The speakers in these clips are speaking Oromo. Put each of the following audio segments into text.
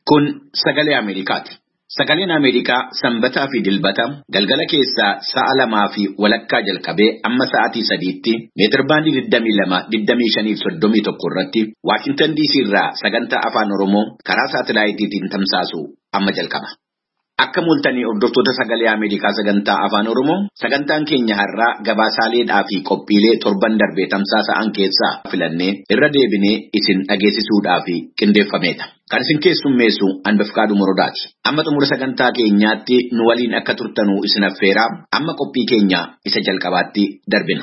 Kun sagalee Ameerikaati. Sagaleen Ameerikaa sanbataa fi dilbata galgala keessaa sa'a 2:00 jalqabee amma sa'aatii 3:00 meetirbaandii 22-25-31 irratti Waashingtan DC irraa sagantaa afaan Oromoo karaa saatalaayitiitiin tamsaasu amma jalqaba. Akka mul'atanii hordoftoota sagalee Ameerikaa sagantaa afaan Oromoo sagantaan keenya har'aa gabaasaaleedhaa fi qophiilee torban darbee tamsaasa'an keessaa filannee irra deebinee isin dhageessisuudhaaf qindeeffameedha. Kan isin keessummeessu Anbafqaaduu Morodaati. Amma xumura sagantaa keenyaatti nu waliin akka turtanuu isin affeeraa amma qophii keenya isa jalqabaatti darbina.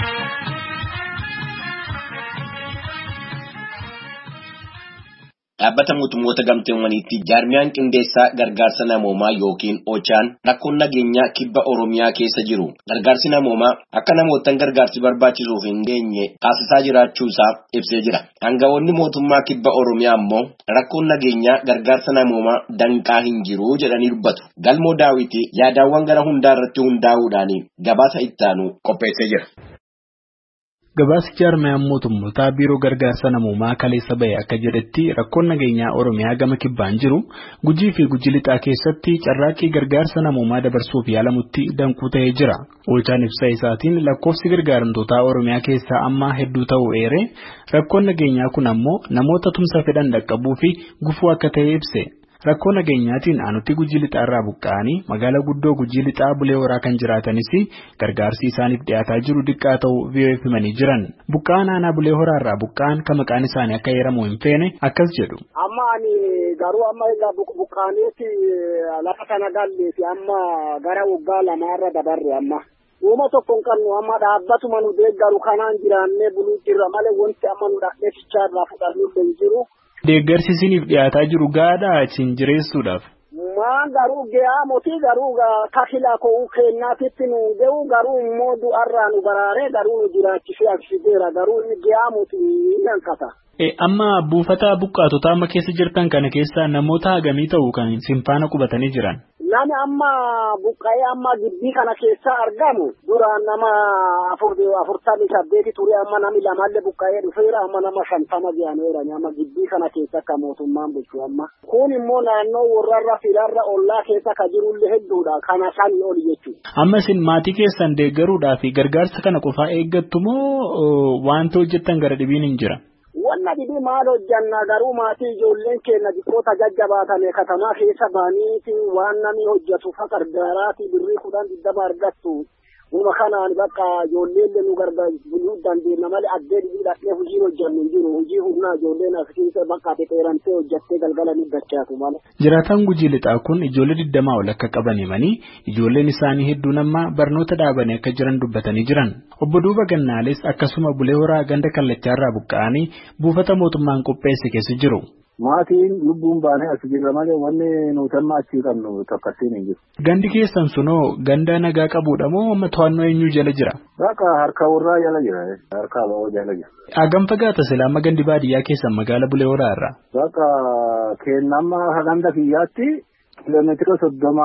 Dhaabbata mootummoota gamtoomaniitti jaarmiyaan qindeessaa gargaarsa namoomaa yookiin OCHA'n rakkoon nageenyaa kibba Oromiyaa keessa jiru gargaarsi namoomaa akka namootaan gargaarsi barbaachisuuf hin geenye taasisaa jiraachuusaa ibsee jira. Aangawoonni mootummaa kibba Oromiyaa ammoo rakkoon nageenyaa gargaarsa namoomaa danqaa hin jiru jedhanii dubbatu. Galmoo Daawiti yaadawwan gara hundaa irratti hundaa'uudhaan gabaasa ittaanu qopheessee jira. Gabaasi jaarmiyaan mootummootaa biiroo gargaarsa namoomaa kaleessa bahe akka jedhetti rakkoon nageenyaa Oromiyaa gama kibbaan jiru Gujii fi Gujii Lixaa keessatti carraaqqii gargaarsa namoomaa dabarsuuf yaalamutti danquu ta'ee jira. OCHA'n ibsa isaatiin lakkoofsi gargaaramtootaa Oromiyaa keessaa ammaa hedduu ta'uu eeree rakkoon nageenyaa kun ammoo namoota tumsa fedhan dhaqqabuu fi gufuu akka ta'e ibse. Rakkoo nageenyaatiin aanutti Gujii Lixaa irraa buqqa'anii magaalaa guddoo Gujii Lixaa Bulee Horaa kan jiraatanis gargaarsi isaaniif dhiyaataa jiru diqqaa ta'uu VOA himanii jiran. Buqqa'aan aanaa Bulee Horaa irraa buqqa'an kan maqaan isaanii akka heeramu hin feene akkas jedhu. Amma ani garuu amma egaa buqqa'aniiti lafa kana galleeti amma gara waggaa lamaarra dabarre amma. Uuma tokko hin qabnu amma dhaabbatuma nu deeggaru kanaan jiraannee buluu jirra malee wanti amma nu dhaqnee fichaa irraa fudhannu hin jiru. Deeggarsi isiniif dhiyaataa jiru gaadhaa isin jireessuudhaaf. Maan garuu ga'aa mootii garuu kakila koo kennaatitti nu ga'u garuu immoo du'arraa nu baraaree garuu nu jiraachisee agarsiiseera garuu inni ga'aa mootii nankata. Amma buufata buqqaatotaa amma keessa jirtan kana keessa namoota hagamii ta'u kan isin faana qubatanii jiran. Nami amma buqqa'ee amma gibbii kana keessa argamu duraan nama 48 ture amma nami lamallee buqqa'ee dhufeera amma nama 50 jedhameera amma gibbii kana keessa akka mootummaan bulchu amma. Kun immoo naannoo warrarra firarra ollaa keessa ka jirullee hedduudha kana sanii oli jechuudha. Amma isin maatii keessan deeggaruudhaa fi gargaarsa kana qofaa eeggattu moo wanta hojjettan gara dhibiin hin jira? Wanna didi maal hojjanna garuu maatii ijoolleen keenya xiqqoota jajjabaatame katamaa keessa baaniiti waan namni hojjetu fa gargaaraati birrii 10 argattu. Uma kanaan bakka ijoolleen nu gargaaruu dandeenya malee addee didi dhaqnee hojii hojjannu hin jiru. Hojii humnaa ijoolleen asiin bakka xeerantee hojjattee galgala ni dachaatu malee. Jiraataan Gujii Lixaa kun ijoollee 20 ol akka qaban himanii ijoolleen isaanii hedduun amma barnoota dhaabanii akka jiran dubbatanii jiran. Obbo Duuba Gannaales akkasuma Bulee Horaa ganda kallachaarraa buqqa'anii buufata mootummaan qopheesse keessa jiru. Maatiin lubbuun baanee as jirra malee wanni nuti amma achii qabnu takkasiin hin jiru. Gandi keessan sunoo ganda nagaa qabuudha moo amma to'annoo eenyuu jala jira? Bakka harka warraa jala jira. Harka abawoo jala jira. Hagam fagaata silaa amma gandi baadiyyaa keessan magaala Bulee Horaa irraa? Bakka kennama haganda kiyyaatti kiiloomeetira 30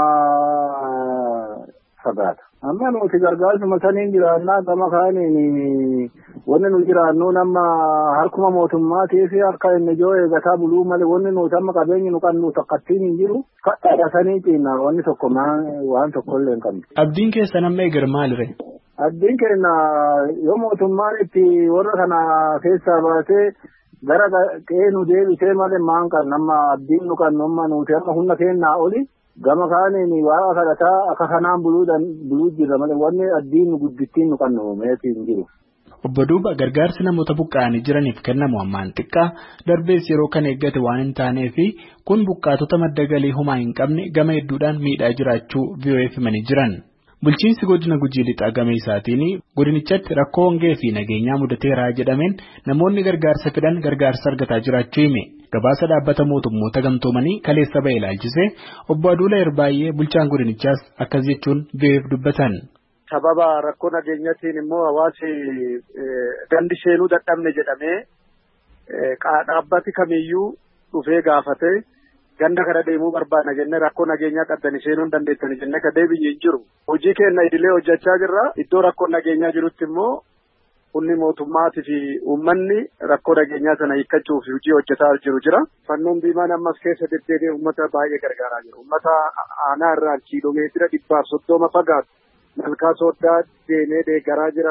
fagaata. Amma nuti gargaarsuma saniin jiraannaa gama kaaniin wanni nu jiraannu nama harkuma mootummaatii fi harka inni ijoo eegataa buluu malee wanni nuti amma qabeenyi nu qabnu takkattiin hin jiru. Kadhaadha sanii ciinna wanni tokko waan tokkollee hin qabnu. Abdiin keessan amma eegar maalire? Abdiin keenya yoo mootummaan itti warra kana keessaa baasee gara qe'ee nu deebisee malee maan kan nama abdiin nu qabnu amma nuti amma humna keenyaa oli. Gama kaaniin waa kadhataa akka kanaan buluu jirra malee wanni abdiin nu guddittiin nu qabnu meetii hin jiru. Obbo Duuba gargaarsi namoota buqqa'anii jiraniif kennamu ammaan xiqqaa darbees yeroo kan eeggate waan hin taaneef kun buqqaatota madda galii homaa hin qabne gama hedduudhaan miidhaa jiraachuu VOA himanii jiran. Bulchiinsi godina Gujii Lixaa gama isaatiin godinichatti rakkoo hongee fi nageenyaa mudateeraa jedhameen namoonni gargaarsa fedhan gargaarsa argataa jiraachuu hime. Gabaasa dhaabbata mootummoota gamtoomanii kaleessa bahe ilaalchisee obbo Aduula Erbaay'ee bulchaan godinichaas akkas jechuun VOA'f dubbatan. Sababa rakkoo nageenyaatiin immoo hawaasi gandi seenuu dadhabne jedhamee dhaabbati kamiyyuu dhufee gaafate ganda kana deemuu barbaadna jennee rakkoo nageenyaa qabdanii seenuu hin dandeettanii jennee ka deebi'ee hin jiru. Hojii keenya idilee hojjechaa jirra. Iddoo rakkoo nageenyaa jirutti immoo Humni mootummaatii fi uummanni rakkoo nageenyaa sana hiikkachuuf hojii hojjetaa jiru jira. Fannoon diimaan ammas keessa deddeebi'ee uummata baay'ee gargaaraa jiru. Uummata aanaa irraa kiiloomeetira 130 fagaatu malkaa sooddaa deemee deeggaraa jira.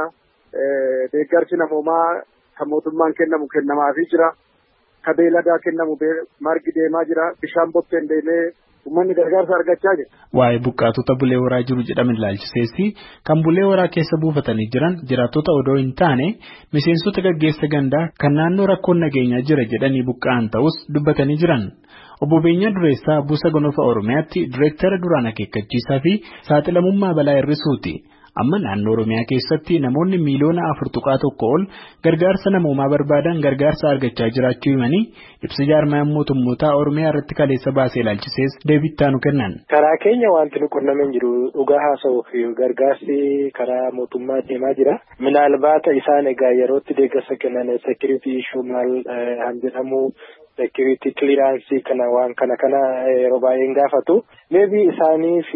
Deeggarsi namoomaa kan mootummaan kennamu kennamaafii jira. Kan beeladaa kennamu margi deemaa jira. Bishaan bokkeen deemee uummanni gargaarsa argachaa jira. Waa'ee buqqaatota bulee horaa jiru jedhame ilaalchiseessi kan bulee horaa keessa buufatanii jiran jiraattota odoo hin taane miseensota gaggeessa gandaa kan naannoo rakkoon nageenyaa jira jedhanii buqqa'an ta'us dubbatanii jiran. Obbo Beenyaa Dureessaa Buusa Gonofaa Oromiyaatti Direektara duraan akeekkachiisaa fi saaxilamummaa balaa hir'isuuti. Amma naannoo Oromiyaa keessatti namoonni miiliyoona 4.1 ol gargaarsa namoomaa barbaadan gargaarsa argachaa jiraachuu himanii ibsa jaarmayaan mootummootaa Oromiyaa irratti kaleessa baasee ilaalchisees deebii nu kennan. Karaa keenya wanti nu qunnameen jiru dhugaa haasa'uuf gargaarsi karaa mootummaa deemaa jira. Minaalbaata isaan egaa yerootti deeggarsa kennan security issue maal jedhamu security clearance kana waan kana yeroo baay'een gaafatu. Maybe isaaniif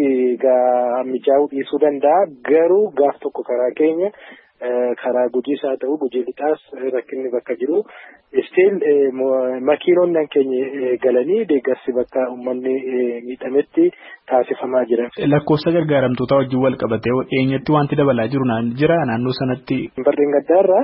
mijaa'uu dhiisuu danda'a. Garuu gaaf tokko karaa keenya karaa Gujiis haa ta'u Gujii lixaas rakkinni bakka jiru. Still makiinonni keenya galanii deeggarsi bakka uummanni miidhametti taasifamaa jira. Lakkoofsa gargaaramtoota wajjin wal qabatee dhiyeenyatti wanti dabalaa jiru jira naannoo sanatti. Barreen gaddaarraa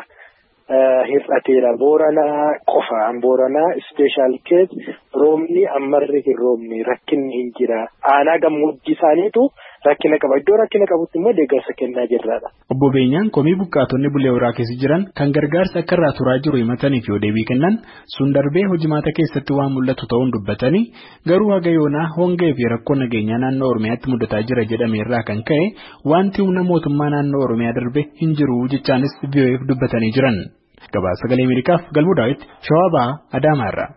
hir'ateera. Booranaa qofa Booranaa special case roobni ammarri hin roobne rakkinni hin jira. Aanaa gammoojjii isaaniitu rakkina qaba. Iddoo rakkina qabutti immoo deeggarsa kennaa jirraadha. Obbo Beenyaan komii buqqaatonni bulee horaa keessa jiran kan gargaarsa akka irraa turaa jiru himataniif yoo deebii kennan sun darbee hojimaata keessatti waan mul'atu ta'uun dubbatanii garuu haga yoonaa hongee fi rakkoo nageenyaa naannoo Oromiyaatti mudataa jira jedhame irraa kan ka'e wanti humna mootummaa naannoo Oromiyaa darbe hin jiru jechaanis BBC'f dubbatanii jiran. Gabaasa Sagalee Ameerikaaf Galmuu Daawit Shawaa Bahaa Adaamaarraa.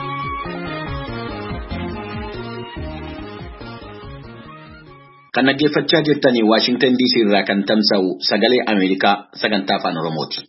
Kan dhaggeeffachaa jirtanii Waashingtan DC irraa kan tamsa'u Sagalee Ameerikaa sagantaa afaan Oromooti.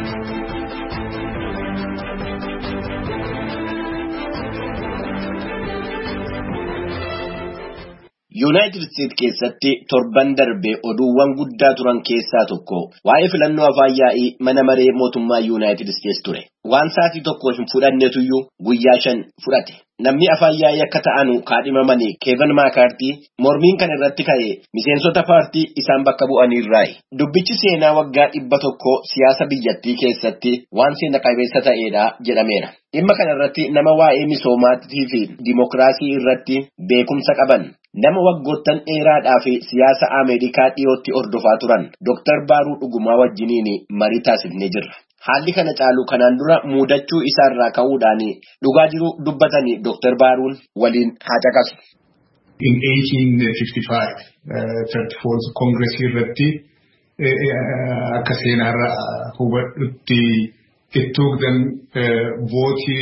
Yuunaayitid Isteet keessatti torban darbee oduuwwan guddaa turan keessaa tokko waa'ee filannoo afaan yaa'ii mana maree mootummaa Yuunaayitid Isteet ture. Waan sa'aatii tokko hin fudhannetuyyuu guyyaa 5 fudhate. Namni afaan yaa'ii akka ta'anu kaadhimamanii Keevin Maakaartii mormiin kan irratti ka'e miseensota paartii isaan bakka bu'aniirraayi. Dubbichi seenaa waggaa 100 siyaasa biyyattii keessatti waan seena qabeessa ta'edha jedhameera. Dhimma kana irratti nama waa'ee misoomaatii fi dimokiraasii irratti beekumsa qaban nama waggoottan dheeraadhaa fi siyaasa Ameerikaa dhiyootti hordofaa turan Dr. Baaruu Dhugumaa wajjiniin marii taasifnee jirra. Haalli kana caalu kanaan dura muudachuu isaarraa ka'uudhaan dhugaa jiru dubbatanii Dr. Baaruun waliin haa caqasu. In 1855, 34 Congress irratti akka seenaarra hubadhutti it took them votii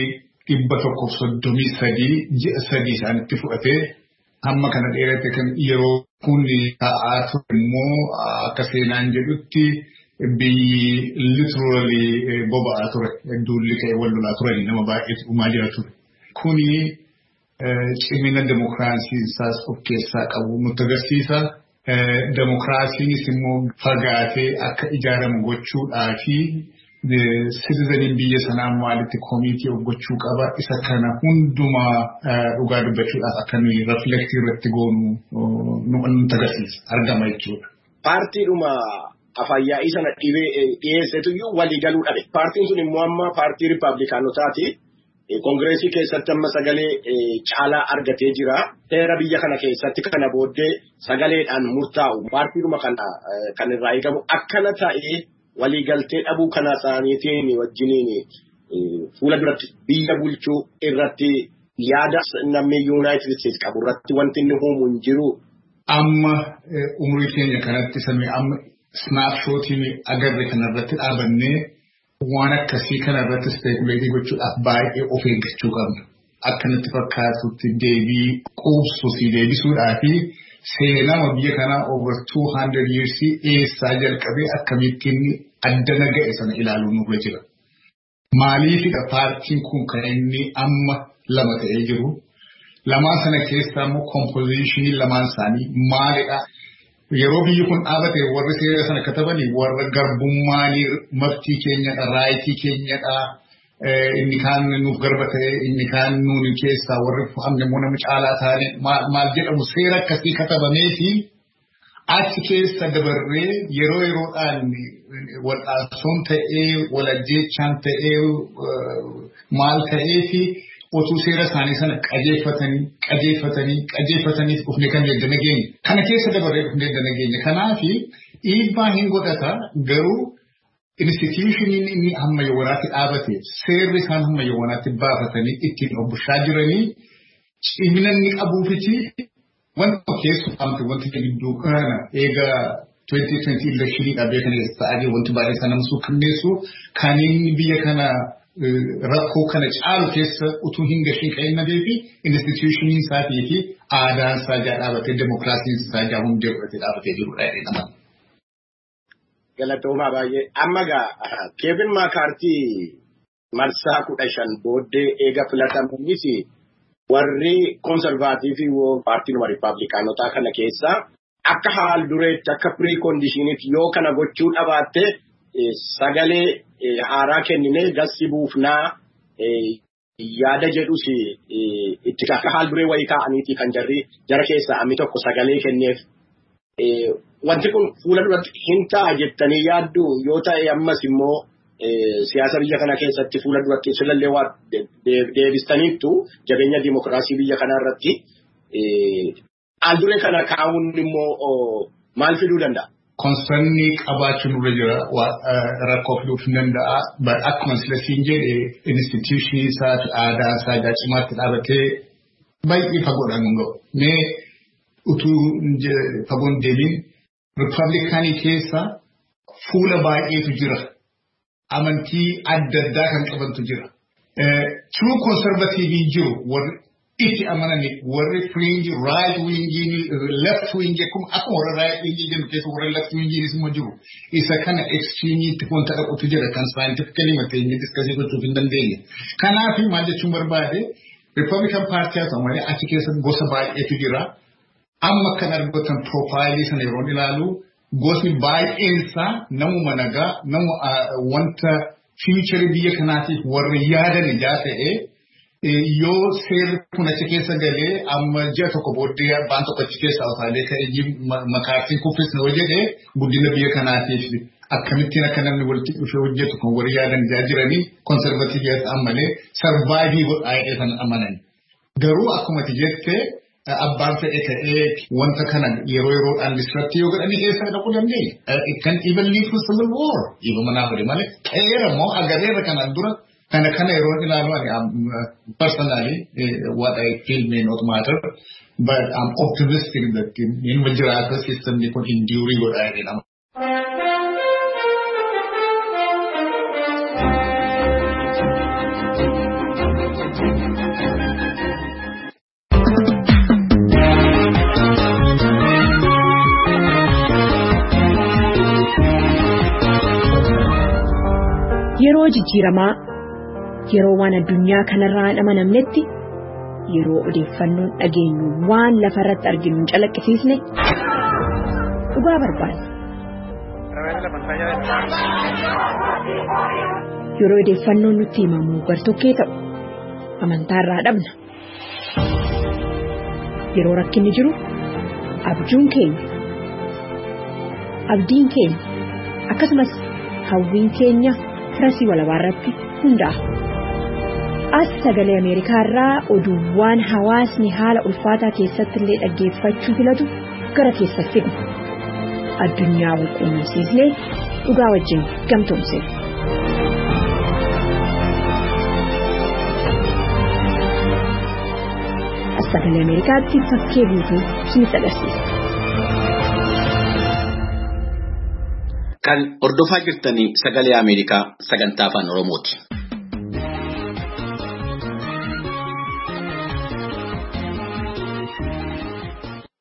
133 ji'a 3 isaanitti fudhatee hamma kana dheerate kan yeroo kun ta'aa ture immoo akka seenaan jedhutti biyyi literally boba'aa ture. Duulli ka'ee wal lolaa turani nama baay'eetu dhumaa jira ture. Kuni cimina demokiraasii isaas of keessaa qabu nutti agarsiisa. Demokiraasiinis immoo fagaatee akka ijaaramu gochuudhaa fi citizeniin biyya sanaa maalitti koomitii of gochuu qaba. Isa kana hundumaa dhugaa dubbachuudhaaf akka nuyi reflektii irratti goonu nutti agarsiisa argama jechuudha. Paartiidhuma afaan yaa'ii sana dhiyeessetuyyuu walii galuu dhabe. Paartiin sun immoo amma paartii Riippaabilikaanotaati. Kongireesii keessatti amma sagalee caalaa argatee jira. Seera biyya kana keessatti kana booddee sagaleedhaan murtaa'u paartiidhuma kan irraa eegamu akkana ta'ee waliigaltee dhabuu kana isaaniitiin wajjiniin fuula duratti biyya bulchuu irratti yaada namni Yuunaayitid Isteetsi qabu irratti wanti inni uumu hin jiru. Amma umurii keenya kanatti samii amma snapshotiin agarre kanarratti dhaabannee waan akkasii kanarratti speekuleetii gochuudhaaf baay'ee of eeggachuu qabna. Akkanatti fakkaatutti deebii quubsuu fi deebisuudhaa fi seenaa biyya kanaa over 200 years eessaa jalqabee akkamittiin addana ga'e sana ilaaluun nurra jira. Maaliifidha paartiin kun kan inni amma lama ta'ee jiru? Lamaan sana keessaa immoo kompoziishinii lamaan isaanii maalidha? yeroo biyyi kun dhaabate warri seera sana katabanii warra garbummaanii maftii keenyadha raayitii keenyadha inni kaan nuuf garba ta'e inni kaan nuuni keessaa warri fu'amne immoo nama caalaa taane maal jedhamu seera akkasii katabameeti achi keessa dabarree yeroo yeroodhaan wal'aansoon ta'ee walajjeechaan ta'ee maal ta'eeti otuu seera isaanii sana qajeeffatanii dhufne kan eegdana geenye. Kana keessa dabarree dhufne eegdana geenye. Kanaafi dhiibbaa hin godhata garuu institutioniin inni hamma yawwanaatti dhaabate seerri isaan hamma yawwanaatti baafatanii ittiin obbushaa jiranii cimina inni qabuufiti wanta keessummaamte wanti gidduu kana eega 2020 election dhaabee kana ta'anii wanti baay'ee sana namsuu kanneessu kan inni biyya kana rakkoo kana caalu keessa utuu hin gashin ka'inna beefi institutioniin isaatii fi aadaan isaa dhaabatee demokiraasiin isaa hundee godhatee dhaabatee jirudha jedhama. Galatoomaa baay'ee amma Kevin McCarthy marsaa 15 booddee eega filatamuunis warri konservaatiivii paartiin riippaabilikaanotaa kana keessa akka haal dureetti akka pireekondishiniitti yoo kana gochuu dhabaatte sagalee haaraa kenninee gassi buufnaa yaada jedhus itti akka haal duree wayii kaa'aniiti kan jara keessaa ammi tokko sagalee kenneef. Wanti kun fuula duratti hin ta'a jettanii yaaddu yoo ta'e ammas immoo siyaasa biyya kana keessatti fuula duratti silallee waa deebistaniittu jabeenya dimokiraasii biyya kana irratti haal duree kana kaa'uun immoo maal fiduu danda'a? Konsernii qabaachuun irra jira rakkoo fiduu hin danda'a. Akkuma sila siin jedhe institutionii isaa aadaa isaa cimaatti dhaabatee baay'ee fagoodhaan hin ga'u. Mee utuu fagoon deebiin Riippaabilikaanii keessa fuula baay'eetu jira. Amantii adda addaa kan qabantu jira. True conservative jiru warri itti amananii warri fringe right wing left wing akkuma warra right wing jennu keessa warra left wing immoo jiru. Isa kana extreme itti wanta dhaqutu jira kan scientifically mateenye discuss gochuuf hin dandeenye. Kanaaf maal jechuun barbaade Republican Party haa ta'u malee achi keessa gosa baay'eetu jira. Amma kan argatan profaayilii sana yeroo ilaalu gosni baay'eensaa namuma nagaa nama wanta future biyya kanaatiif warri yaadan ijaa ta'e yoo seerri kun achi keessa galee amma ji'a tokko booddee abbaan tokko achi keessaa utaalee ka'ee makaartiin kuffisne yoo jedhee guddina biyya kanaatiif akkamittiin akka namni walitti dhufee hojjetu kan warri yaadan ijaa jiranii konservatiivii ta'an malee sarvaayivii godhaa kan amanan. Garuu akkuma ati jettee abbaan fedhe ta'ee wanta kana yeroodhaan disruptii yoo godhanii keessa dhaquu dandeenya. It can even lead to civil war. Iba manaa fedhe malee ta'eera moo agarreera kanaan dura kana yeroo ilaalu personally what I feel may not matter but I'm optimistic that in majority system they could endure godhaa jedhama. Yeroo jijjiiramaa yeroo waan addunyaa kanarraa hin amanamnetti yeroo odeeffannoon dhageenyu waan lafarratti arginu hin calaqqisiisne dhugaa barbaanna. Yeroo odeeffannoon nutti himamu gartokkee ta'u amantaarraa dhabna. Yeroo rakkinni jiru abjuun keenya abdiin keenya akkasumas hawwiin keenya Firasii walabaa irratti hundaa'a. As sagalee Ameerikaa irraa oduuwwan hawaasni haala ulfaataa keessatti illee dhaggeeffachuu filatu gara keessatti fidna. Addunyaa walquunnamsiisnee dhugaa wajjin gamtoomsina. As sagalee Ameerikaatti fakkee guutuu isinitti agarsiisa. Kan hordofaa jirtanii sagalee Ameerikaa sagantaa afaan Oromooti.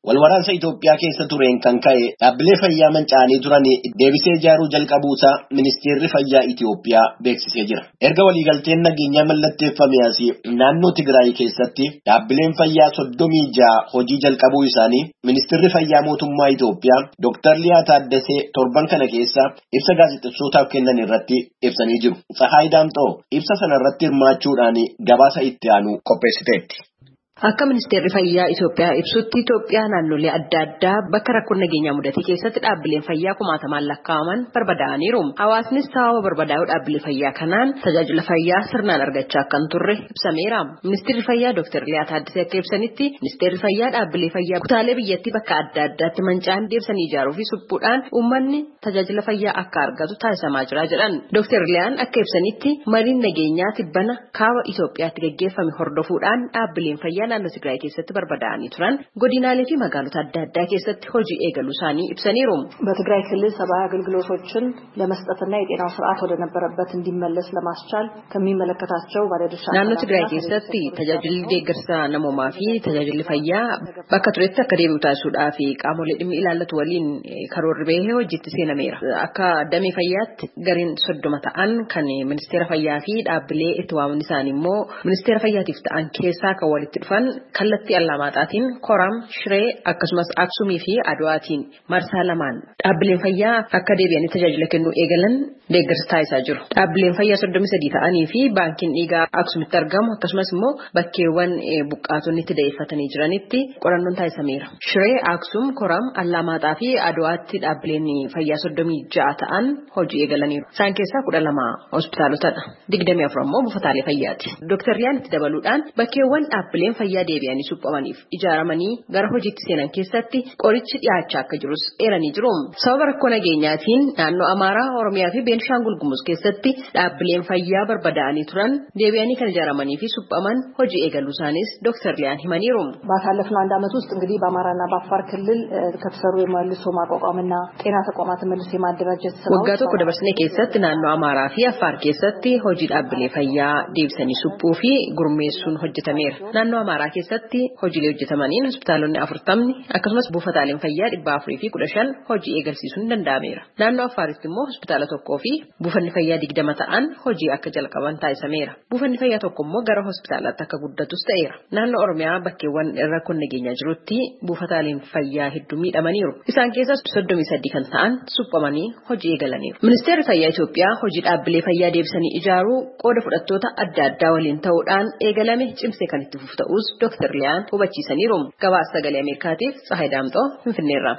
Walwaraansa Itoophiyaa keessa tureen kan ka'e dhaabbilee fayyaa manca'anii turan deebisee ijaaruu jalqabuusaa Ministeerri Fayyaa Itoophiyaa beeksisee jira. Erga waliigalteen nageenyaa mallatteeffame asii naannoo Tigraay keessatti dhaabbileen fayyaa 36 hojii jalqabuu isaanii Ministeerri Fayyaa Mootummaa Itoophiyaa Dr. Liyaa Taaddasee torban kana keessa ibsa gaazexeessootaaf kennan irratti ibsanii jiru. Tsahaay Daamxoo ibsa sana irratti hirmaachuudhaan gabaasa itti aanu qopheessiteetti. Akka Ministeerri Fayyaa Itoophiyaa ibsutti Itoophiyaa naannolee adda addaa bakka rakkoon nageenyaa mudate keessatti dhaabbileen fayyaa kumaatamaan lakkaa'aman barbadaa'aniiru. Hawaasnis sababa barbadaa'uu dhaabbilee fayyaa kanaan tajaajila fayyaa sirnaan argachaa akka hin turre ibsameera. Ministeerri Fayyaa Dr. Liyaa Taaddasee akka ibsanitti Ministeerri Fayyaa dhaabbilee fayyaa kutaalee biyyattii bakka adda addaatti manca'an deebisanii ijaaruu fi suphuudhaan uummanni tajaajila fayyaa akka argatu taasisamaa jira jedhan. Dr. Liyaan akka ibsanitti mariin nageenyaa tibbana kaaba Itoophiyaatti gaggeeffame hordofuudhaan dhaabbileen fayyaa naannoo Tigraay keessatti barbadaa'anii turan godinaalee fi magaalota adda addaa keessatti hojii eegaluu isaanii ibsaniiru. በትግራይ ክልል ሰብአዊ አገልግሎቶችን ለመስጠትና የጤናው ስርዓት ወደ ነበረበት እንዲመለስ ለማስቻል ከሚመለከታቸው ባለድርሻ naannoo Tigraay keessatti tajaajilli deeggarsa namoomaa fi tajaajilli fayyaa bakka turetti akka deebi'u taasisuudhaaf qaamolee dhimmi ilaallatu waliin karoorri bahee hojiitti seenameera. Akka damee fayyaatti gariin 30 ta'an kan ministeera fayyaa fi dhaabbilee itti waamni isaanii immoo ministeera fayyaatiif ta'an keessaa kan walitti dhufan kallattii Allamaaxaatiin Koram, Shiree akkasumas Aksumii fi Adwaatiin marsaa lamaan dhaabbileen fayyaa akka deebi'anii tajaajila kennuu eegalan deeggarsa taasisaa jiru. Dhaabbileen fayyaa 33 ta'anii fi baankiin dhiigaa Aksumitti argamu akkasumas immoo bakkeewwan buqqaatonni itti da'eeffatanii jiranitti qorannoon taasisameera. Shiree, Aksum, Koram, Allamaaxaa fi Adwaatti dhaabbileen fayyaa 36 ta'an hojii eegalaniiru. Isaan keessaa 12 hospitaalotadha. 24 immoo buufataalee fayyaati. Dr. Liyaan itti dabaluudhaan bakkeewwan dhaabbileen fayyaa deebi'anii suphamaniif ijaaramanii gara hojiitti seenan keessatti qorichi dhiyaachaa akka jirus eeranii jiru. Sababa rakkoo nageenyaatiin naannoo Amaaraa, Oromiyaa fi Beenishaangul Gumuz keessatti dhaabbileen fayyaa barbadaa'anii turan deebi'anii kan ijaaramanii fi suphaman hojii eegaluu isaanis Dr. Liyaan himaniiru. ባሳለፍነው አንድ ዓመት ውስጥ እንግዲህ በአማራና በአፋር ክልል ከተሰሩ የመልሶ ማቋቋምና ጤና ተቋማትን መልሶ የማደራጀት ስራዎች waggaa tokko dabarsine keessatti naannoo Amaaraa fi Affaar keessatti hojii dhaabbilee fayyaa deebisanii suphuu fi gurmeessuun hojjetameera. Naannoo Amaaraa keessatti hojiilee hojjetamaniin hospitaalonni 40 akkasumas buufataaleen fayyaa 415 hojii eegalsiisuun danda'ameera. Naannoo Affaaritti immoo hospitaala tokkoo fi buufanni fayyaa 20 ta'an hojii akka jalqaban taasisameera. Buufanni fayyaa tokko immoo gara hospitaalaatti akka guddatus ta'eera. Naannoo Oromiyaa bakkeewwan rakkoon nageenyaa jirutti buufataaleen fayyaa hedduu miidhamaniiru. Isaan keessaa 33 kan ta'an suphamanii hojii eegalaniiru. Ministeerri Fayyaa Itoophiyaa hojii dhaabbilee fayyaa deebisanii ijaaruu qooda fudhattoota adda addaa waliin ta'uudhaan eegalame cimsee kan itti fufu ta'us Dr. Liyaan hubachiisaniiru. Gabaasa Sagalee Ameerikaatiif Tsahaay Daamxoo Finfinneerraa.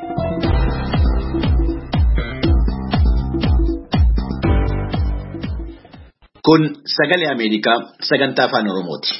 Kun Sagalee Ameerikaa sagantaa afaan Oromooti.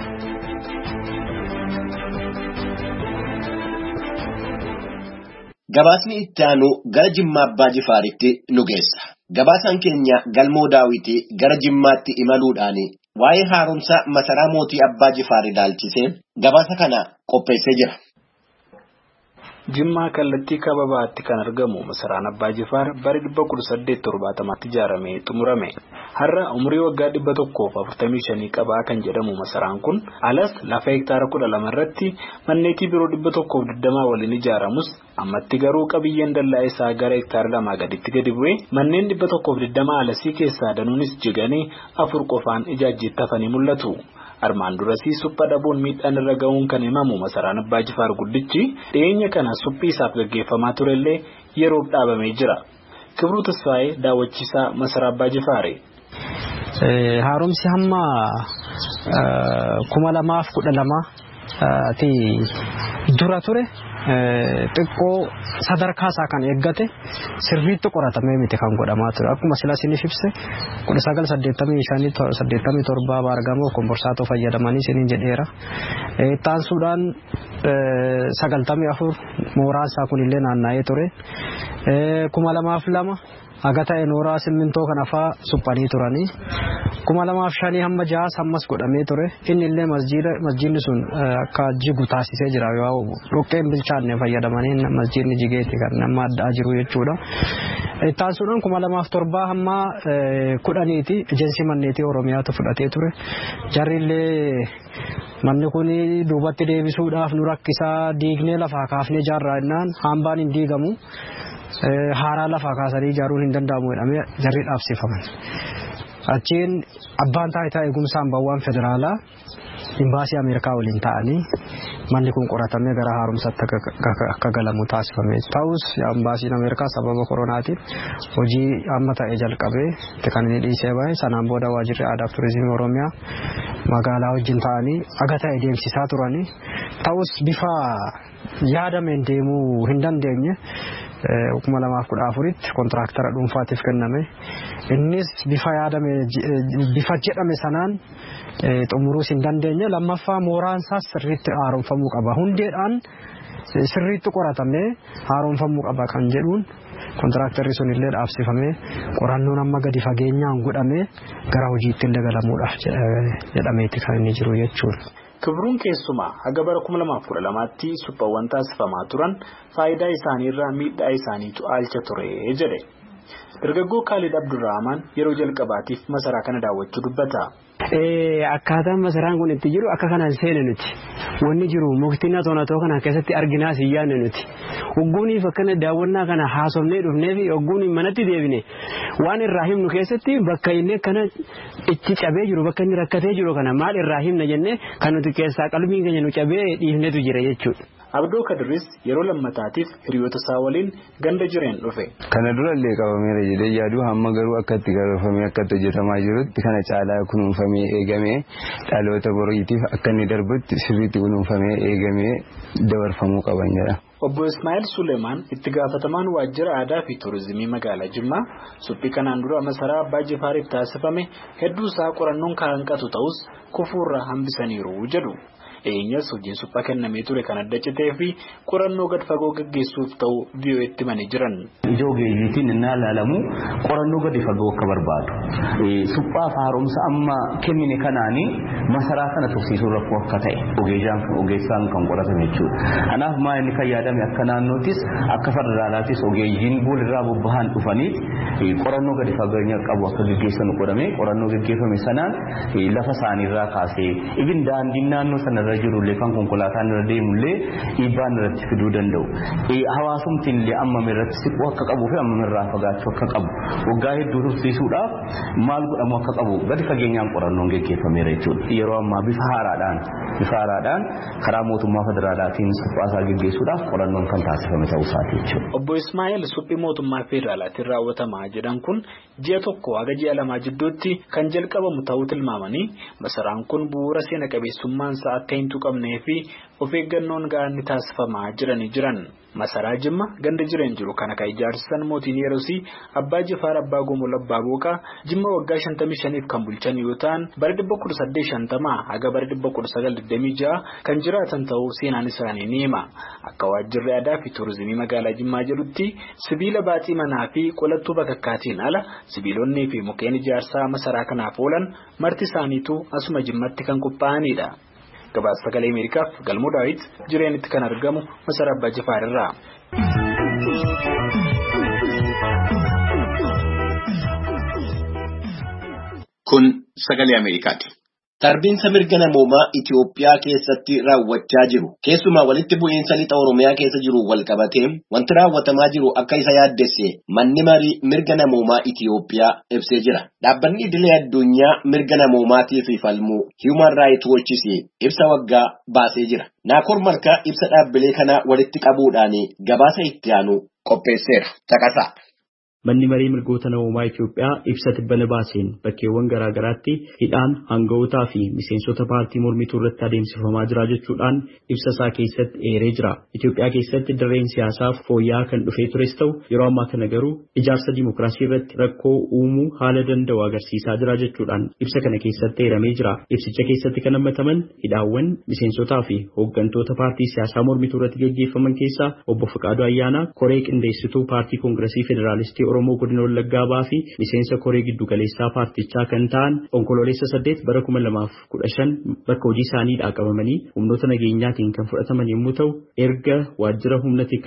Gabaasni itti aanu gara Jimmaa Abbaa Jifaaritti nu geessa. Gabaasaan keenya Galmoo Daawitii gara Jimmaatti imaluudhaan waa'ee haaromsa masaraa mootii Abbaa Jifaar ilaalchisee gabaasa kana qopheessee jira. Jimmaa kallattii kababaatti kan argamu masaraan Abbaa Jifaar bara 1870tti ijaaramee xumurame. Har'a umurii waggaa 145 qabaa kan jedhamu masaraan kun alas lafa hektaara 12 irratti manneetii biroo 120 waliin ijaaramus ammatti garuu qabiyyeen dallaa isaa gara hektaara 2 gaditti gadi bu'ee manneen 120 alasii keessaa danuunis jiganii 4 qofaan ijaajjiittafanii mul'atu. Armaan durasii supha dhabuun miidhaan irra ga'uun kan himamu masaraan Abbaa Jifaar guddichi dhiyeenya kana suphii isaaf gaggeeffamaa turellee yeroof dhaabamee jira. Kibruu Tasfaayee daawwachiisaa masaraa Abbaa Jifaari. Haaromsi hamma 2012 dura ture xiqqoo sadarkaa isaa kan eeggate sirriitti qoratamee miti kan godhamaa ture. Akkuma silaa isiniif ibse 1985 baargamoo komborsaatoo fayyadamanii isiniin jedheera. Taansuudhaan 94 mooraan isaa kunillee naanna'ee ture. 2002 haga ta'e nooraa simmintoo kana faa suphanii turanii 2005 hamma 6 ammas godhamee ture. Inni illee masjiidni sun akka jigu taasisee jira. Yoo dhoqqeen bilchaanne fayyadamanii masjiidni jigeeti kan nama addaa jiru jechuudha. Taansuudhaan 2007 hamma 10ti ejensii manneetii Oromiyaatu fudhatee ture. Jarri illee Manni kun duubatti deebisuudhaaf nu rakkisaa diignee lafaa kaafnee ijaarraa jennaan hambaan hin diigamu. Haaraa lafaa kaasanii ijaaruun hin danda'amu jedhamee jarri dhaabsifaman. Achiin abbaan taayitaa eegumsa hambaawwan federaalaa imbaasii Ameerikaa waliin ta'anii manni kun qoratamee gara haaromsaatti akka galamu taasifame. Ta'us imbaasiin Ameerikaa sababa koronaatiin hojii amma ta'e jalqabee kan inni dhiisee bahe sanaan booda waajjirri aadaa fi turizimii Oromiyaa magaalaa wajjin ta'anii aga ta'e deemsisaa turanii. Ta'us bifa yaadameen deemuu hin dandeenye. 2014tti kontiraaktara dhuunfaatiif kenname. Innis bifa yaadame bifa jedhame sanaan xumuruus hin dandeenye. Lammaffaa mooraan isaas sirriitti haaromfamuu qaba. Hundeedhaan sirriitti qoratamee haaromfamuu qaba kan jedhuun kontiraaktarri sun illee dhaabsifamee qorannoon amma gadi fageenyaan godhamee gara hojiitti illee galamuudhaaf jedhameeti kan inni jiru jechuudha. Kibruun keessumaa haga bara 2012tti suphaawwan taasifamaa turan faayidaa isaaniirraa miidhaa isaaniitu aalcha ture jedhe. Dargaggoo Khalid Abdurrahman yeroo jalqabaatiif masaraa kana daawwachuu dubbata. Akkaataan masaraan kun itti jiru akka kanaan seene nuti. Wanni jiru muktina toonatoo kana keessatti arginaa siyyaanne nuti. Ogguuniif akkana daawwannaa kana haasofnee dhufnee fi ogguun manatti deebine waan irraa himnu keessatti bakka inni kana itti cabee jiru bakka inni rakkatee jiru kana maal irraa himna jennee kan nuti keessaa qalbiin keenya nu cabee dhiifnetu jira jechuudha. Abdoo Kadiris yeroo lammataatiif hiriyoota isaa waliin ganda jireen dhufe. Kana dura illee qabameera jedhee yaadu hamma garuu akka itti galfamee akka itti hojjetamaa jirutti kana caalaa kunuunfamee eegamee dhaloota boriitiif akka inni darbutti sirriitti kunuunfamee eegamee dabarfamuu qaban jedha. Obbo Ismaa'eel Suleemaan itti gaafatamaan waajjira aadaa fi turizimii magaalaa Jimmaa suphii kanaan dura masaraa Abbaa Jifaariif taasifame hedduu isaa qorannoon kan hanqatu ta'us kufuurraa hambisaniiru jedhu. Eenyas hojiin suphaa kennamee ture kan adda citee fi qorannoo gad fagoo gaggeessuuf ta'u biyyooti manii jiran. Ijoo geejjiitiin innaa ilaalamu qorannoo gadi fagoo akka barbaadu. Suphaa haaromsa amma kennine kanaanii masaraa kana tursiisuun rakkoo akka ta'e ogeessaan kan qoratame jechuudha. Kanaaf maa inni kan yaadame akka naannootis akka federaalaatis ogeeyyiin boolirraa bobbahan dhufanii qorannoo gadi fageenya qabu akka gaggeessan godhame qorannoo gaggeeffame sanaan lafa isaaniirraa kaasee ibin daandiin naannoo sana jirulee kan konkolaataan irra deemullee dhiibbaan irratti fiduu danda'u. Hawaasumtiin illee amma irratti siquu akka qabuu fi amma irraa fagaachuu akka qabu. Waggaa hedduu tursiisuudhaaf maal godhamu akka qabu gadi fageenyaan qorannoon gaggeeffameera jechuudha. Yeroo ammaa bifa haaraadhaan karaa mootummaa federaalaatiin suphaasaa gaggeessuudhaaf qorannoon kan taasifame ta'uu isaati jechuudha. Obbo Ismaa'eel suphii mootummaa federaalaatiin raawwatamaa jedhan kun ji'a tokko haga ji'a lamaa jidduutti kan jalqabamu ta'uu tilmaamanii masaraan kun bu'uura seena qabeessummaan isaa akka hin tuqamnee fi of eeggannoon gahaan taasifamaa jiran. Masaraa Jimma ganda jireen jiru kana kan ijaarsisan mootiin Yerosii Abbaa Jifaar Abbaa Gomol Abbaa Booqaa Jimma waggaa 55 kan bulchan yoo ta'an bara 1850 haga bara 1926 kan jiraatan ta'uu seenaan isaanii ni hima. Akka waajjirri aadaa fi turizimii magaalaa Jimmaa jedhutti sibiila baaxii manaa fi qolattuu bakakkaatiin ala sibiilonnii fi mukkeen ijaarsaa masaraa kanaaf oolan marti isaaniitu asuma Jimmatti kan qophaa'anidha. Gabaasa Sagalee Ameerikaaf Galmoo Daawit jireenitti kan argamu masaraa Abbaa Jifaar irraa. Kun Sagalee Ameerikaati. Sarbiinsa mirga namoomaa Itiyoophiyaa keessatti raawwachaa jiru. Keessumaa walitti bu'iinsa lixa Oromiyaa keessa jiru wal qabatee wanti raawwatamaa jiru akka isa yaaddesse manni marii mirga namoomaa Itiyoophiyaa ibsee jira. Dhaabbanni idilee addunyaa mirga namoomaatiif falmuu Human Rights Watch ibsa waggaa baasee jira. Naakoor Malkaa ibsa dhaabbilee kana walitti qabuudhaan gabaasa itti aanu qopheesseera. Caqasaa. Manni marii mirgoota namoomaa Itiyoophiyaa ibsa tibbana baaseen bakkeewwan garaa garaatti hidhaan hanga'ootaa fi miseensota paartii mormituu irratti adeemsifamaa jira jechuudhaan ibsa isaa keessatti eeree jira. Itiyoophiyaa keessatti dirreen siyaasaa fooyya'aa kan dhufee tures ta'u yeroo ammaa kana garuu ijaarsa dimookiraasii irratti rakkoo uumuu haala danda'u agarsiisaa jira jechuudhaan ibsa kana keessatti eeramee jira. Ibsicha keessatti kan hammataman hidhaawwan miseensotaa fi hooggantoota paartii siyaasaa mormituu irratti gaggeeffaman keessaa obbo Fiqaaduu Ayyaanaa koree qindeessituu paartii koongiresii federaalistii Oromoo godina Wallaggaa baa fi miseensa koree giddu galeessaa paartichaa kan ta'an onkololeessa 8 bara 2015 bakka hojii isaanii qabamanii humnoota nageenyaatiin kan fudhataman yommuu ta'u erga waajjira humna tikaa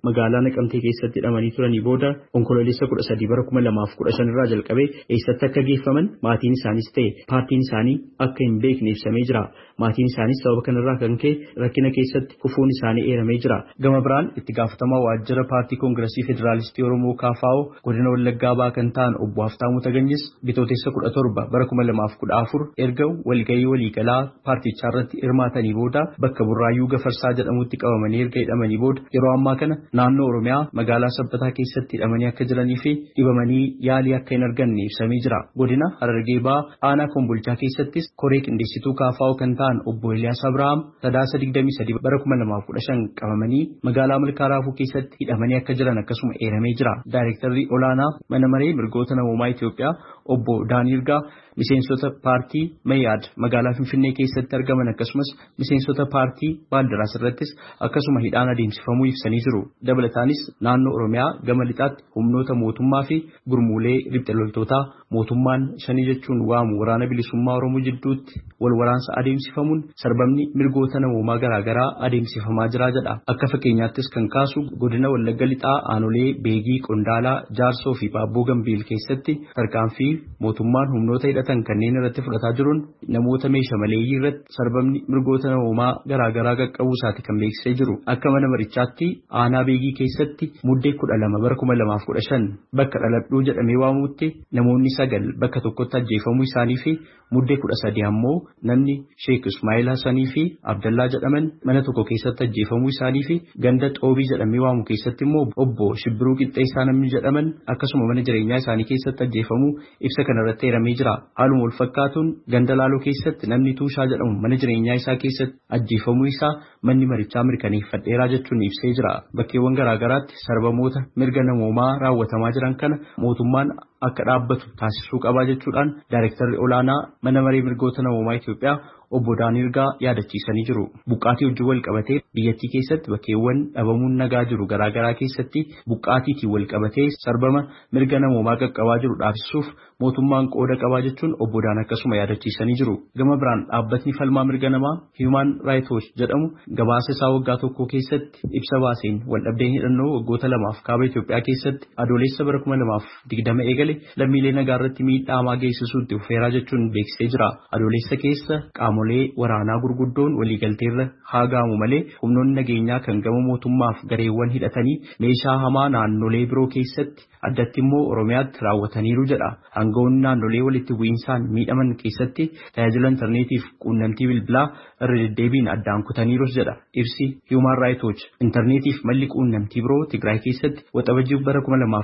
magaalaa Naqamtee keessatti hidhamanii turanii booda onkololeessa 13 bara 2015 irraa jalqabee eessatti akka geeffaman maatiin isaaniis ta'e paartiin isaanii akka hin beekne ibsamee jira. Maatiin isaaniis sababa kanarraa kan ka'e rakkina keessatti kufuun isaanii eeramee jira. Gama biraan itti gaafatamaa waajjira paartii koongiresii federaalistii Oromoo KFO godina Wallaggaa ba'aa kan ta'an obbo Haftaamuu Taganyis bitootessa 17 bara 2014 erga walgahii waliigalaa paartichaa irratti hirmaatanii booda bakka Burraayyuu Gafarsaa jedhamutti qabamanii erga hidhamanii booda yeroo ammaa kana naannoo Oromiyaa magaalaa Sabbataa keessatti hidhamanii akka jiranii fi dhibamanii yaalii akka hin arganne ibsamee jira. Godina Harargee ba'aa aanaa Kombolchaa keessattis koree qindeessituu KFO kan ta'an obbo Eliyaas Abrahaam sadaasa 23 bara 2015 qabamanii magaalaa Malkaa Raafuu keessatti hidhamanii akka jiran akkasuma eeramee jira. Daayirektarri olaanaa mana maree mirgoota namoomaa Itoophiyaa obbo Daaniirgaa miseensota paartii Mayyaad magaalaa Finfinnee keessatti argaman akkasumas miseensota paartii Baaldiraas irrattis akkasuma hidhaan adeemsifamuu ibsanii jiru. Dabalataanis naannoo Oromiyaa gama lixaatti humnoota mootummaa fi gurmuulee riphxe loltootaa mootummaan shanii jechuun waamu waraana bilisummaa Oromoo jidduutti wal waraansa adeemsifamuun sarbamni mirgoota namoomaa garaagaraa adeemsifamaa jira jedha. Akka fakkeenyaattis kan kaasu godina Wallagga lixaa aanolee Beegii, Qondaalaa, Jaarsoo fi Baabboo Gambiil keessatti tarkaanfii mootummaan humnoota hidhatan kanneen irratti fudhataa jiruun namoota meeshaa maleeyyii irratti sarbamni mirgoota namoomaa garaagaraa qaqqabuu isaati kan beeksisee jiru. Akka mana marichaatti aanaa Beegii keessatti muddee 12 bara 2015 bakka dhaladhuu jedhamee waamutti namoonni 9 bakka tokkotti ajjeefamuu isaanii fi muddee 13 ammoo namni Sheek Ismaa'eel Hassanii fi Abdallaa jedhaman mana tokko keessatti ajjeefamuu isaanii fi ganda Xoobii jedhamee waamu keessatti immoo obbo Shibbiruu Qixxeessaa namni jedhaman akkasuma mana jireenyaa isaanii keessatti ajjeefamuu ibsa kanarratti eeramee jira. Haaluma wal fakkaatuun ganda Laaloo keessatti namni Tuushaa jedhamu mana jireenyaa isaa keessatti ajjeefamuu isaa manni marichaa mirkaneeffadheeraa jechuun ibsee jira. Bakkeewwan garaagaraatti sarbamoota mirga namoomaa raawwatamaa jiran kana mootummaan akka dhaabbatu taasisuu qabaa jechuudhaan daayirektarri olaanaa mana maree mirgoota namoomaa Itoophiyaa obbo Daaniirgaa yaadachiisanii jiru. Buqqaatii wajjin wal qabatee biyyattii keessatti bakkeewwan dhabamuun nagaa jiru garaagaraa keessatti buqqaatiitiin wal qabatee sarbama mirga namoomaa qaqqabaa jiru dhaabsisuuf mootummaan qooda qabaa jechuun obbo Daan akkasuma yaadachiisanii jiru. Gama biraan dhaabbatni falmaa mirga namaa Human Rights Watch jedhamu gabaasa isaa waggaa tokko keessatti ibsa baaseen waldhabdeen hidhannoo waggoota 2 kaaba Itoophiyaa keessatti adoolessa bara 2020 eegale lammiilee nagaa irratti miidhaa hamaa geessisuutti dhufeeraa jechuun beeksisee jira. Adoolessa keessa qaamolee waraanaa gurguddoon waliigalteerra haa ga'amu malee humnoonni nageenyaa kan gama mootummaaf gareewwan hidhatanii meeshaa hamaa naannolee biroo keessatti addatti immoo Oromiyaatti raawwataniiru jedha. Aangawoonni naannolee walitti bu'iinsaan miidhaman keessatti tajaajila intarneetiif quunnamtii bilbilaa irra deddeebiin addaan kutaniirus jedha. Ibsi Human Rights Watch intarneetiif malli quunnamtii biroo Tigraay keessatti waxabajjii bara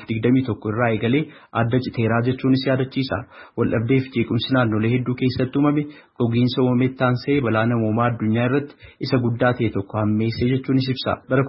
2021 irraa eegalee adda citeeraa jechuunis yaadachiisa. Waldhabdee fi jeequmsi naannolee hedduu keessatti uumame gogiinsa uumametti aansee balaa namoomaa addunyaa irratti isa guddaa ta'e tokko hammeessee jechuunis ibsa. Bara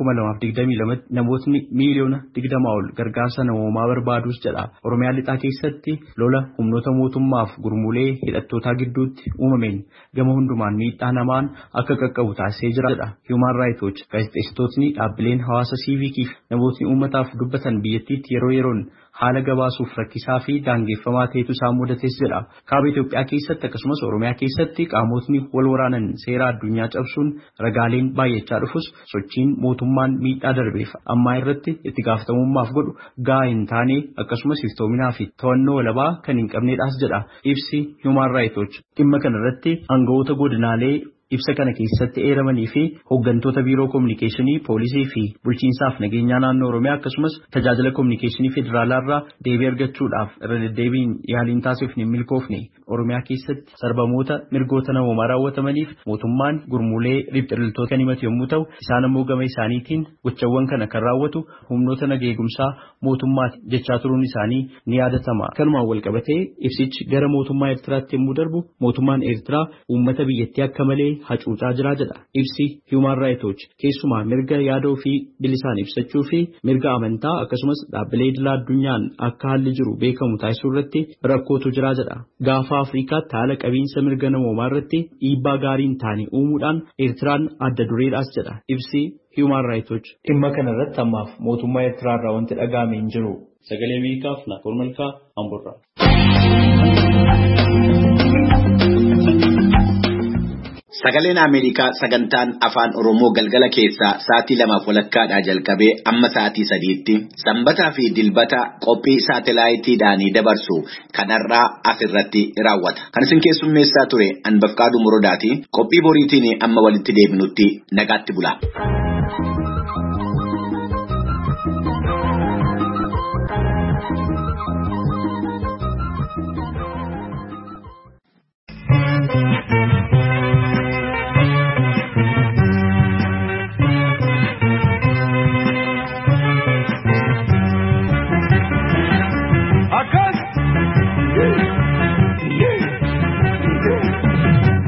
2022 namootni miiliyoona 20 ol gargaarsa namoomaa barbaadus jedha. Oromiyaa lixaa keessatti lola humnoota mootummaaf gurmuulee hidhattootaa gidduutti uumameen gama hundumaan miidhaa namaan akka qaqqabu taasisee jira jedha. Human Rights Watch gaazexeessitootni dhaabbileen hawaasa siiviikiif namootni uummataaf dubbatan biyyattiitti yeroo yeroon haala gabaasuuf rakkisaa fi daangeffamaa ta'etu isaan mudates jedha. Kaaba Itoophiyaa keessatti akkasumas Oromiyaa keessatti qaamotni wal waraanan seera addunyaa cabsuun ragaaleen baay'achaa dhufus sochiin mootummaan miidhaa darbeef ammaa irratti itti gaafatamummaaf godhu gahaa hin taane akkasumas iftoominaa fi to'annoo walabaa kan hin qabneedhaas jedha. Ibsi Human Rights Watch dhimma kanarratti aangawoota godinaalee ibsa kana keessatti eeramanii fi hooggantoota biiroo kominikeeshinii poolisii fi bulchiinsaaf nageenyaa naannoo Oromiyaa akkasumas tajaajila kominikeeshinii federaalaa irraa deebii argachuudhaaf irra deddeebiin yaaliin taasifne hin milkoofne. Oromiyaa keessatti sarbamoota mirgoota namoomaa raawwatamaniif mootummaan gurmuulee riphxe loltoota kan himatu yommuu ta'u isaan immoo gama isaaniitiin gochawwan kana kan raawwatu humnoota nagaa eegumsaa mootummaati jechaa turuun isaanii ni yaadatama. Kanumaan wal qabatee ibsichi gara mootummaa Eertiraatti yommuu darbu mootummaan Eertiraa uummata biyyattii akka malee hacuucaa jira jedha. Ibsi Human Rights Watch keessumaa mirga yaada ofii bilisaan ibsachuu fi mirga amantaa akkasumas dhaabbilee idilaa addunyaan akka haalli jiru beekamu taasisuu irratti rakkootu jira jedha. Gaafa Afrikaatti haala qabiinsa mirga namoomaa irratti dhiibbaa gaarii hin taane uumuudhaan Eertiraan adda dureedhaas jedha. Ibsi Human Rights Watch dhimma kana irratti ammaaf mootummaa Eertiraa irraa wanti dhaga'ame hin jiru. Sagalee Ameerikaaf Naakoor Malkaa Amboorraa. Sagaleen Ameerikaa sagantaan afaan Oromoo galgala keessaa sa'aatii 2:00 jalqabee amma sa'aatii 3:00tti sanbataa fi dilbata qophii saatalaayitiidhaan dabarsu kanarraa asirratti raawwata. Kan isin keessummeessaa ture Anbafqaaduu Morodaati. Qophii boriitiin amma walitti deebinutti nagaatti bula.